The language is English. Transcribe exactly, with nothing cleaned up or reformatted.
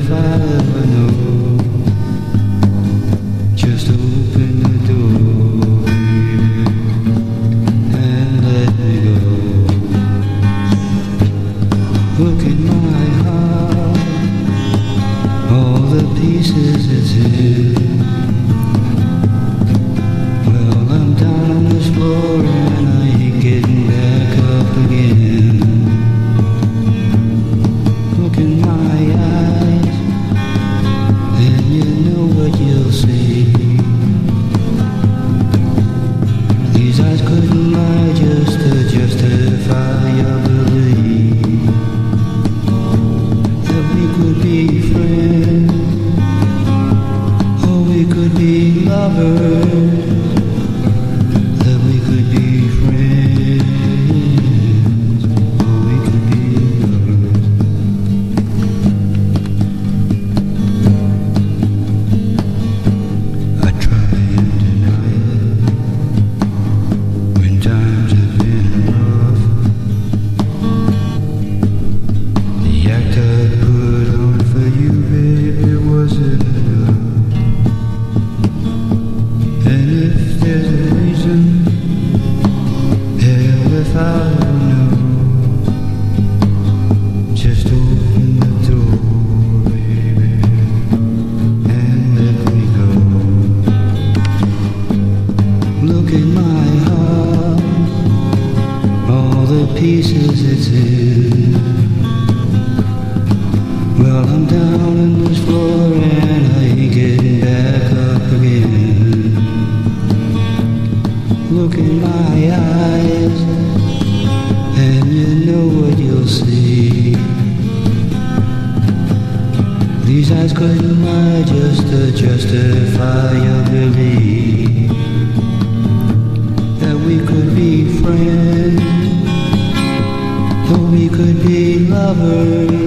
if I ever know. Just open the door, baby, and let me go. Look in my heart, all the pieces it's in. Well, I'm down on this floor and I ain't getting back up again. Look in my eyes, and you know what you'll see. These eyes couldn't lie just to justify your belief that we could be friends, or we could be lovers, that we could be friends, or we could be lovers. I try and deny it when times have been rough. The act I put on for you, baby, wasn't enough. And if there's a reason, hell if I don't know. Just open the door, baby, and let me go. Look at my heart, all the pieces it's in. Well, I'm down on this floor and I ain't getting back up again. Look in my eyes, and you know what you'll see. These eyes couldn't lie just to justify your belief that we could be friends, or we could be lovers,